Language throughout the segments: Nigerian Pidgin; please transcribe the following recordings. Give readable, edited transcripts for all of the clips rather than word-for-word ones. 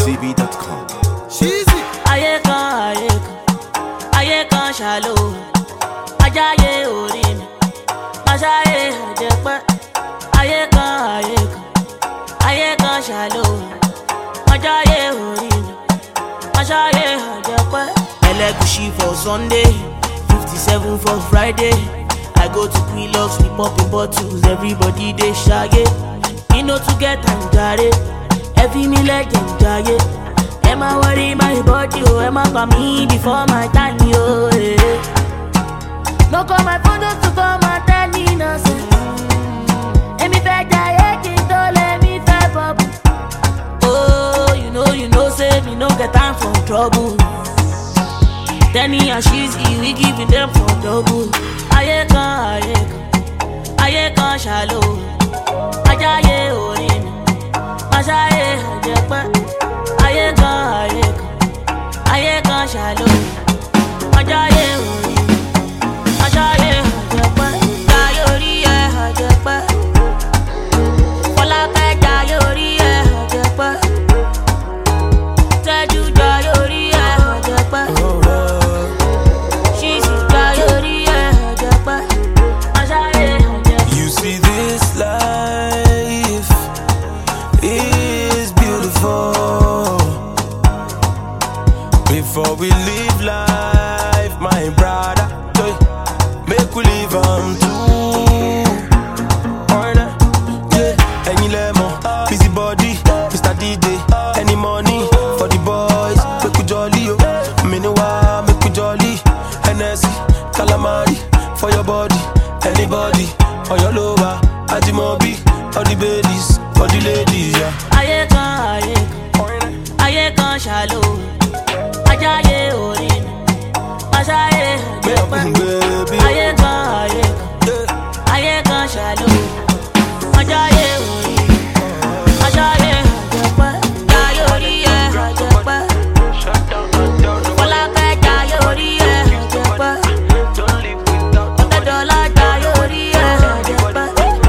pointtv.com. Cheesy. Aye kan shallow. Ajaye orin. Masaye hajepe. Aye kan shallow. Ajaye orin. Masaye hajepe. Elegushi for Sunday, 57 for Friday. I go to Quilocks, we popping bottles, everybody they shaggy. Me no to get and jare, every me legend jare. Am I worry my body, oh, am I for me before my time, yo, eh. No call my photos to come and tell me nonsense. Emi fe jaye, kinto let me fe pop. Oh, you know, say me no get time for trouble. Danny and Shizzy, we giving them for double. Aye kan shallow. Ajaye orin. Masaye hajepe. Aye kan shallow. Ajaye orin. Masaye hajepe. Jayori hajepe. Folake jayori hajepe. Teju jayori hajepe. You see, this life is beautiful. Before we live life, my brother, make we live too. Yeah, any lemon, busy body, Mr. DJ, any money for the boys, make we jolly, yo. Meanwhile, make we jolly, Hennessy, calamari for your body, anybody, or your lover, Ajimobi, or the babies, or the ladies, yeah. Aye kan shallow. Ajaye orin. Masaye hajepe. Aye kan shallow. Ajaye orin. Masaye hajepe. Jayori hajepe. Folake jayori hajepe. Otedola jayori hajepe.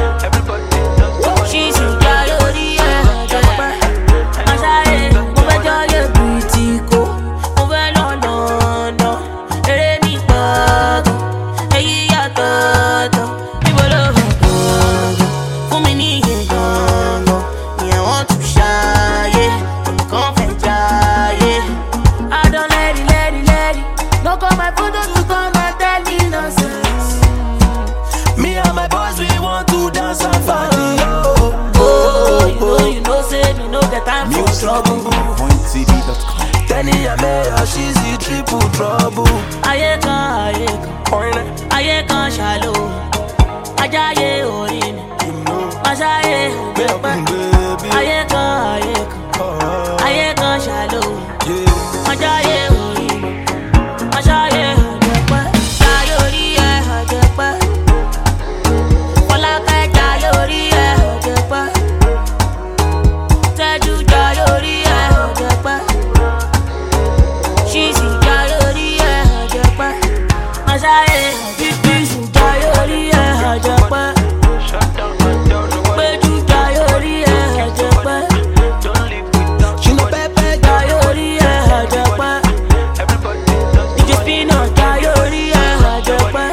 Shizzy jayori hajepe. Masaye mo fe joye butiko. Mo fe London. Ere mi gbogbo. Eyi yatoto. Ibo lo gbogbo. Fún mi ní iye gbogbo. Me I want to ṣayé. Nǹkan fẹ́ jayé. I don't let it. No call my photos to come and tell me nonsense. Me and my boys, we want to dance and party. Oh, you know, say me no get time for trouble. pointtv.com. Danny and Maya, she's the triple trouble. Aye kan shallow. Ajaye orin. Masaye hajepe. Aye kan shallow. Ajaye orin. Masaye hajepe. Jayori hajepe. Folake jayori hajepe. Teju jayori hajepe. Shizzy jayori hajepe. Masaye hajepe. Jayori hajepe. Peju jayori hajepe. She no pepe, Jayori hajepe. DJ Spino jayori hajepe.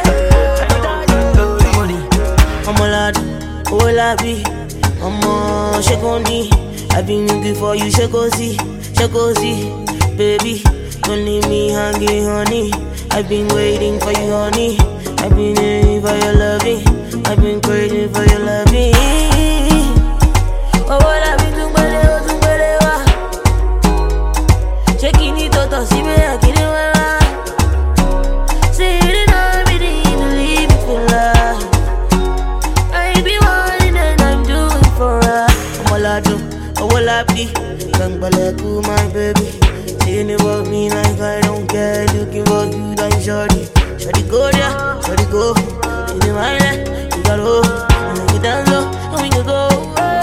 Omoladu, Olabi, Omo Shekoni. I've been looking for you, Shekozi, baby. Don't leave me hanging, honey. I've been waiting for you, honey. I've been waiting for your loving. I've been craving for your loving. Oh, Olabi, tumbele wa. Chekini toto, si me akini wa. Say you don't really believe it for love. I be one and I'm doing for her. Omoladu, Olabi, Gangbaleku, my baby. Saying about me like I don't care. Looking for you like shorty. Shorty go there, shorty go. In the mind, you gotta go. And we can dance low, and we can go.